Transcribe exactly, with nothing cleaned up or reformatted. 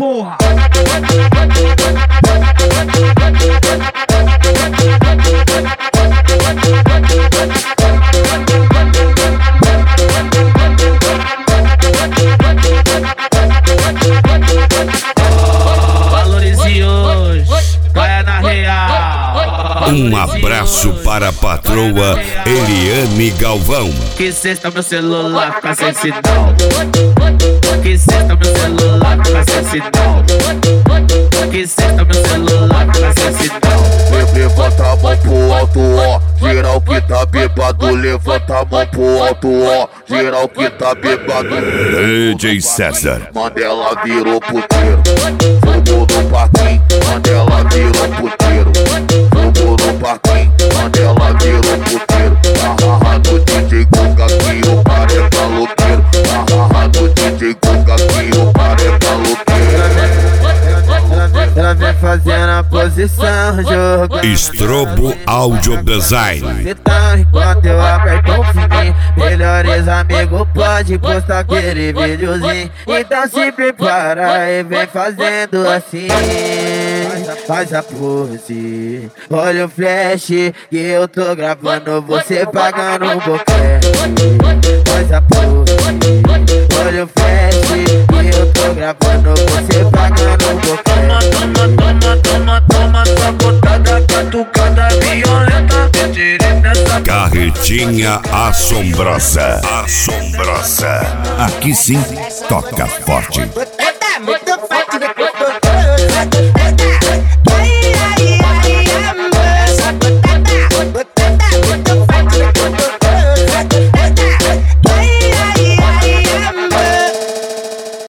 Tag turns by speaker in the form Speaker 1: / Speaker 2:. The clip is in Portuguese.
Speaker 1: porra.
Speaker 2: Valorize hoje, caia na real.
Speaker 3: Um abraço para a patroa Eliane Galvão.
Speaker 2: Que sexta meu celular fica sem sinal. Que sexta meu celular fica sem sinal. Que sexta meu celular fica sem sinal.
Speaker 4: Levanta a mão pro alto, ó. Geral que tá bêbado, levanta a mão pro alto, ó. Geral que tá bêbado.
Speaker 3: D J César.
Speaker 4: Mandela virou puteiro. Fogo no parquinho, Mandela virou puteiro. Fogo no parquinho, Mandela virou puteiro. Ahaha do D J Guga que o cara é caloqueiro. Ahaha do D J Guga que o cara é caloqueiro.
Speaker 1: Ela vem fazendo a posição, jogando
Speaker 3: Estrobo Audio Design.
Speaker 1: então enquanto eu aperto o fininho, melhores amigos pode postar aquele videozinho. Então se prepara e vem fazendo assim. Faz a pose, olha o flash que eu tô gravando, você pagando um boquete. Faz a pose, olha o flash que eu tô gravando, você pagando um boquete.
Speaker 2: Toma, toma, toma, toma, sabotada, catucada, violenta.
Speaker 3: Carretinha Assombrosa. Assombrosa. Aqui sim, toca forte.